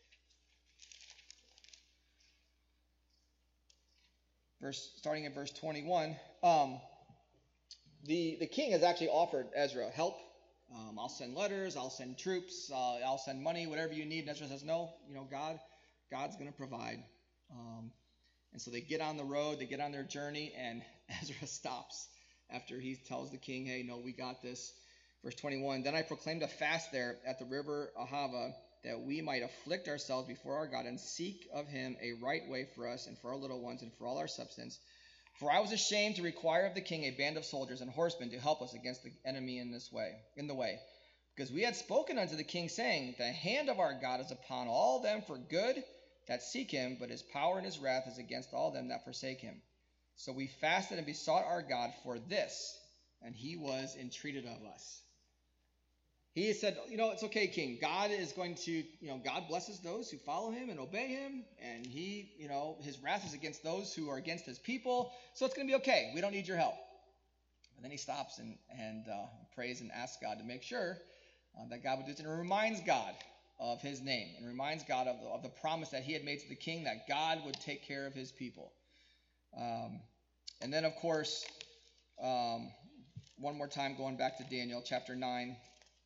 Verse, starting at verse twenty-one, um, the, the king has actually offered Ezra help Um, I'll send letters. I'll send troops. Uh, I'll send money, whatever you need. And Ezra says, no, you know, God, God's going to provide. Um, and so they get on the road. They get on their journey, and Ezra stops after he tells the king, hey, no, we got this. Verse twenty-one, then I proclaimed a fast there at the river Ahava, that we might afflict ourselves before our God and seek of him a right way for us and for our little ones and for all our substance. For I was ashamed to require of the king a band of soldiers and horsemen to help us against the enemy in this way, in the way. Because we had spoken unto the king, saying, the hand of our God is upon all them for good that seek him, but his power and his wrath is against all them that forsake him. So we fasted and besought our God for this, and he was entreated of us. He said, you know, it's okay, king. God is going to, you know, God blesses those who follow him and obey him. And he, you know, his wrath is against those who are against his people. So it's going to be okay. We don't need your help. And then he stops and, and uh, prays and asks God to make sure uh, that God would do it. And reminds God of his name. And reminds God of the, of the promise that he had made to the king that God would take care of his people. Um, and then, of course, um, one more time going back to Daniel chapter nine.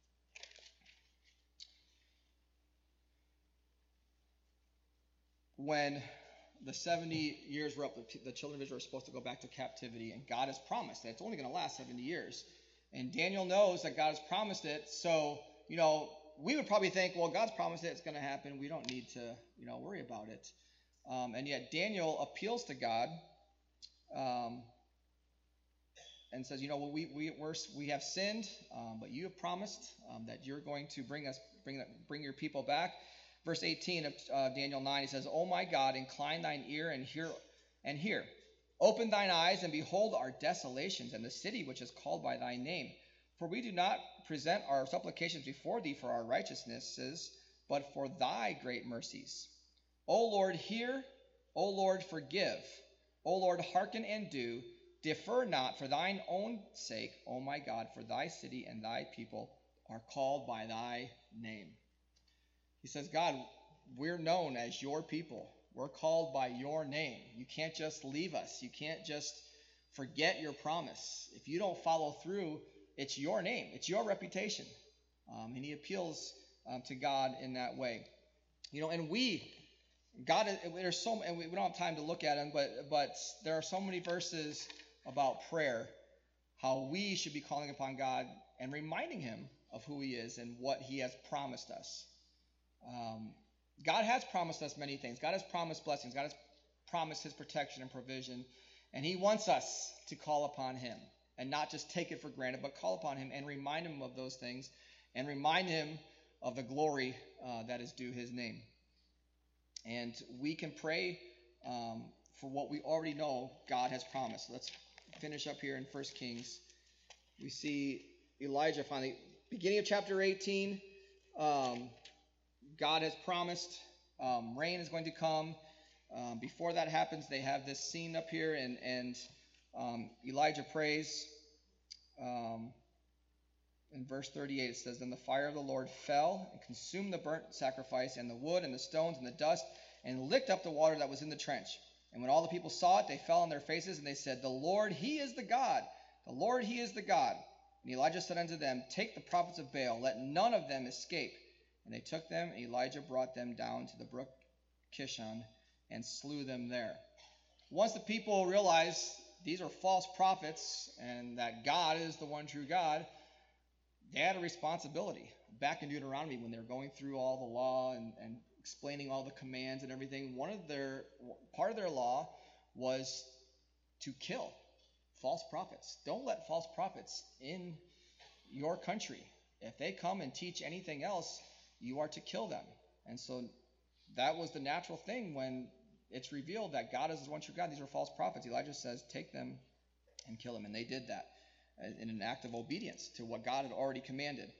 When the seventy years were up, the children of Israel were supposed to go back to captivity, and God has promised that it's only going to last seventy years. And Daniel knows that God has promised it, so, you know, we would probably think, well, God's promised it, it's going to happen. We don't need to, you know, worry about it. Um, and yet Daniel appeals to God um, and says, you know, well, we we we're, we have sinned, um, but you have promised um, that you're going to bring us bring bring your people back. Verse eighteen of uh, Daniel nine, he says, O my God, incline thine ear and hear, and hear. Open thine eyes and behold our desolations and the city which is called by thy name. For we do not present our supplications before thee for our righteousnesses, but for thy great mercies. O Lord, hear. O Lord, forgive. O Lord, hearken and do. Defer not for thine own sake, O my God, for thy city and thy people are called by thy name. He says, God, we're known as your people. We're called by your name. You can't just leave us. You can't just forget your promise. If you don't follow through, it's your name. It's your reputation. Um, and he appeals um, to God in that way. You know, and we, God, there's so, and we don't have time to look at them, but but there are so many verses about prayer, how we should be calling upon God and reminding him of who he is and what he has promised us. Um, God has promised us many things. God has promised blessings. God has promised his protection and provision. And he wants us to call upon him and not just take it for granted, but call upon him and remind him of those things and remind him of the glory uh, that is due his name. And we can pray um, for what we already know God has promised. Let's finish up here in First Kings. We see Elijah finally, beginning of chapter eighteen, um, God has promised um, rain is going to come. Um, before that happens, they have this scene up here, and, and um, Elijah prays. Um, in verse thirty-eight, it says, Then the fire of the Lord fell and consumed the burnt sacrifice and the wood and the stones and the dust and licked up the water that was in the trench. And when all the people saw it, they fell on their faces, and they said, The Lord, he is the God. The Lord, he is the God. And Elijah said unto them, Take the prophets of Baal, let none of them escape. And they took them, and Elijah brought them down to the brook Kishon and slew them there. Once the people realized these are false prophets and that God is the one true God, they had a responsibility. Back in Deuteronomy, when they're going through all the law and, and explaining all the commands and everything, one of their part of their law was to kill false prophets. Don't let false prophets in your country. If they come and teach anything else, you are to kill them. And so that was the natural thing when it's revealed that God is the one true God. These are false prophets. Elijah says, take them and kill them. And they did that in an act of obedience to what God had already commanded.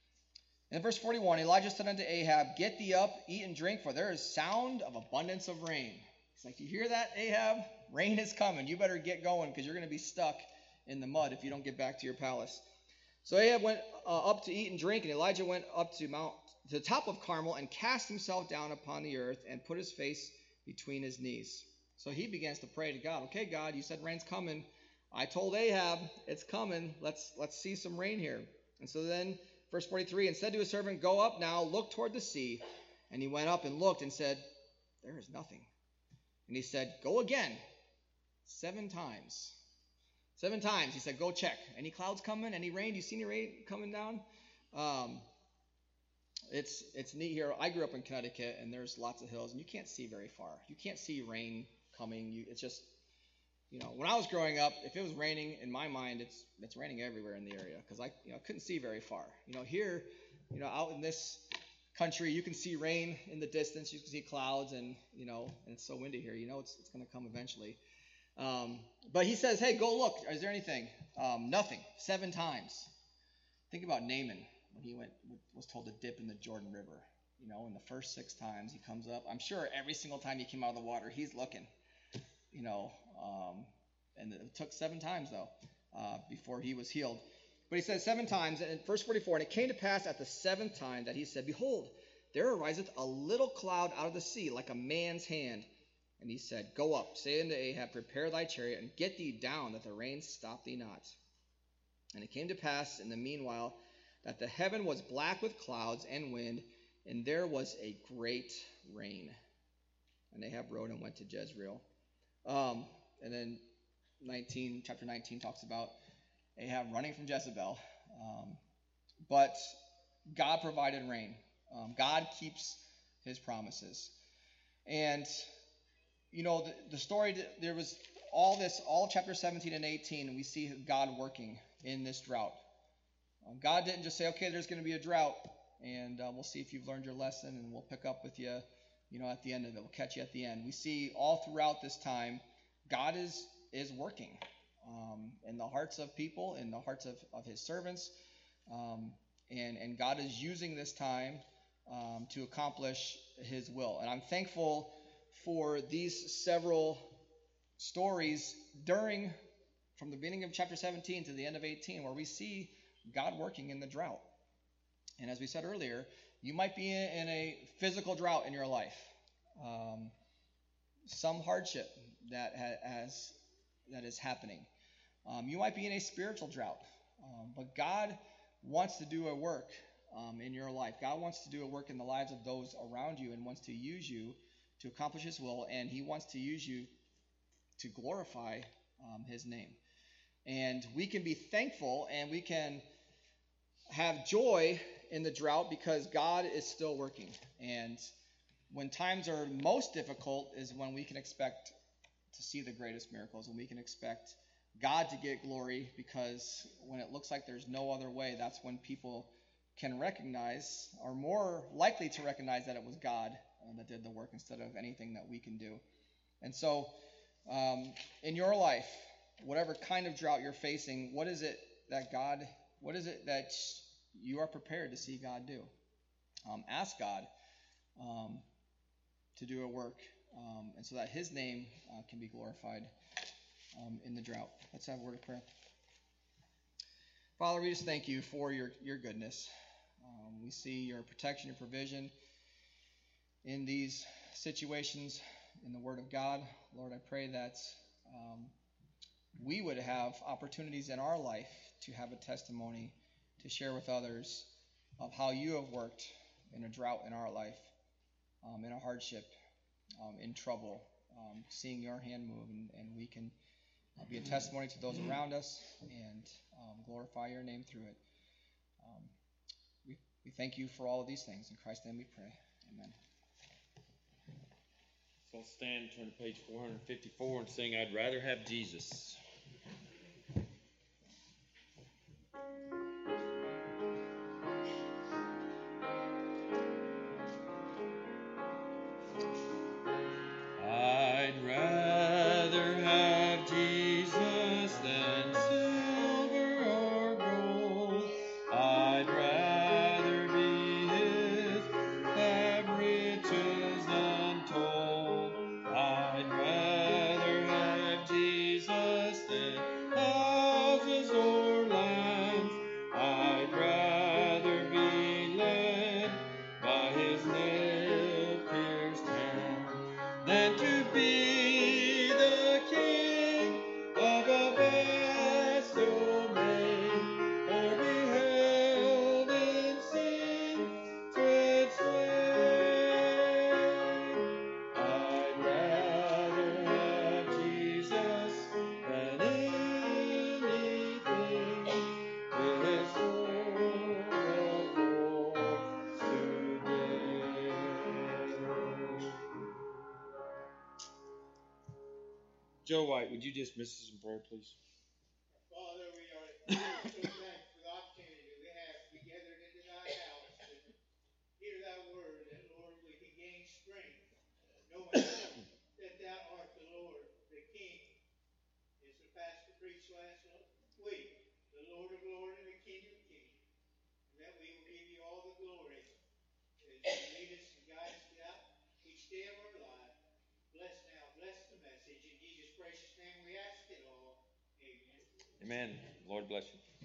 In verse forty-one, Elijah said unto Ahab, Get thee up, eat and drink, for there is sound of abundance of rain. He's like, you hear that, Ahab? Rain is coming. You better get going, because you're going to be stuck in the mud if you don't get back to your palace. So Ahab went uh, up to eat and drink, and Elijah went up to Mount to the top of Carmel and cast himself down upon the earth and put his face between his knees. So he begins to pray to God. Okay, God, you said rain's coming. I told Ahab it's coming. Let's let's see some rain here. And so then verse forty-three, and said to his servant, go up now, look toward the sea. And he went up and looked and said, there is nothing. And he said, go again, seven times. Seven times. He said, go check. Any clouds coming? Any rain? Do you see any rain coming down? Um, it's it's neat here. I grew up in Connecticut, and there's lots of hills, and you can't see very far. You can't see rain coming. You, it's just, you know, when I was growing up, if it was raining, in my mind, it's it's raining everywhere in the area because I you know couldn't see very far. You know, here, you know, out in this country, you can see rain in the distance. You can see clouds, and you know, and it's so windy here. You know, it's it's going to come eventually. Um, but he says, hey, go look. Is there anything? Um, nothing. Seven times. Think about Naaman when he went was told to dip in the Jordan River. You know, in the first six times he comes up. I'm sure every single time he came out of the water, he's looking. You know, um, and it took seven times though uh, before he was healed. But he said seven times, and in verse forty-four, and it came to pass at the seventh time that he said, behold, there ariseth a little cloud out of the sea, like a man's hand. And he said, go up, say unto Ahab, prepare thy chariot, and get thee down, that the rain stop thee not. And it came to pass in the meanwhile that the heaven was black with clouds and wind, and there was a great rain. And Ahab rode and went to Jezreel. Um, and then nineteen, chapter nineteen talks about Ahab running from Jezebel. Um, but God provided rain. Um, God keeps his promises. And you know, the, the story, there was all this, all of chapter seventeen and eighteen, and we see God working in this drought. Um, God didn't just say, okay, there's going to be a drought, and uh, we'll see if you've learned your lesson, and we'll pick up with you, you know, at the end of it. We'll catch you at the end. We see all throughout this time, God is is working um, in the hearts of people, in the hearts of, of his servants, um, and, and God is using this time um, to accomplish his will. And I'm thankful for these several stories during, from the beginning of chapter seventeen to the end of eighteen, where we see God working in the drought. And as we said earlier, you might be in, in a physical drought in your life, um, some hardship that ha- has that is happening. Um, you might be in a spiritual drought, um, but God wants to do a work um, in your life. God wants to do a work in the lives of those around you, and wants to use you to accomplish his will, and he wants to use you to glorify um, his name. And we can be thankful, and we can have joy in the drought because God is still working. And when times are most difficult is when we can expect to see the greatest miracles, and we can expect God to get glory, because when it looks like there's no other way, that's when people can recognize, are more likely to recognize, that it was God that did the work instead of anything that we can do. And so um, in your life, whatever kind of drought you're facing, what is it that God, what is it that you are prepared to see God do? Um, ask God um, to do a work, um, and so that his name uh, can be glorified um, in the drought. Let's have a word of prayer. Father, we just thank you for your, your goodness. Um, we see your protection, your provision in these situations in the Word of God. Lord, I pray that um, we would have opportunities in our life to have a testimony to share with others of how you have worked in a drought in our life, um, in a hardship, um, in trouble, um, seeing your hand move, and, and we can uh, be a testimony to those around us and um, glorify your name through it. Um, we, we thank you for all of these things. In Christ's name we pray. Amen. So I'll stand, turn to page four fifty-four, and sing I'd Rather Have Jesus. I'd rather have Jesus than silver or gold. I'd rather be his, have riches untold. I'd rather have Jesus than houses or lands. I'd rather be led by his nail-pierced hand than to be the king of a vast domain, or be held in Joe White, would you dismiss us in prayer, please? Father, we are so thankful for the opportunity we have to be gathered into thy house to hear thy word, that, Lord, we can gain strength, knowing that thou art the Lord, the King, as the pastor preached last week, the Lord of lords and the King of kings, and that we will give you all the glory as you lead us and guide us out each day of our life. Bless now, bless the message. In Jesus' precious name we ask it all. Amen. Amen. Lord bless you.